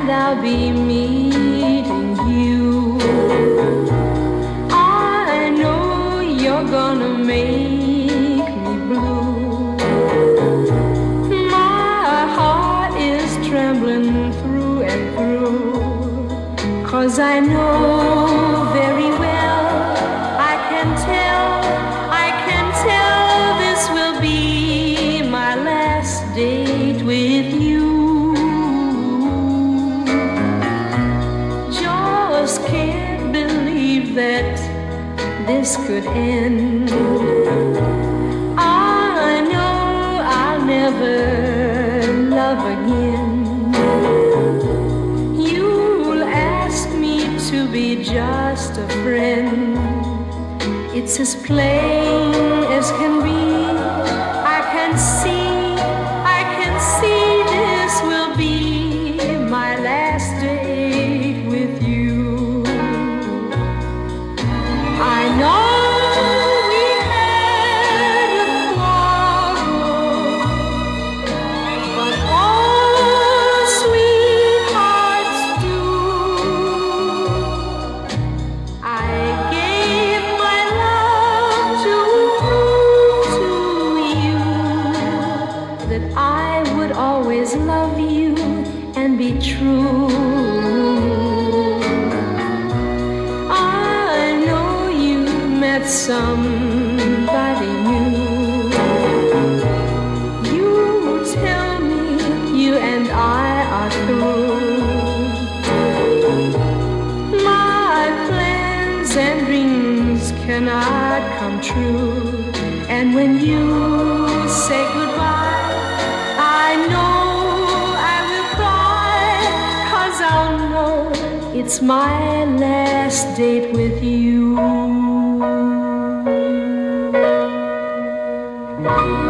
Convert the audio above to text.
and I'll be meeting you. I know you're gonna make me blue. My heart is trembling through and through, 'cause I know very well, I can tell this will be my last date with you. Just can't believe that this could end. I know I'll never love again. You'll ask me to be just a friend. It's as plain as can be. I can see this will be my last date with you. I know we had a quarrel, but all sweethearts do. I gave my love to prove to you that I would always love you and be true. I know you met somebody new. You tell me you and I are through. My plans and dreams cannot come true. And when you say goodbye, I know I will cry, 'cause I'll know it's my last date with you.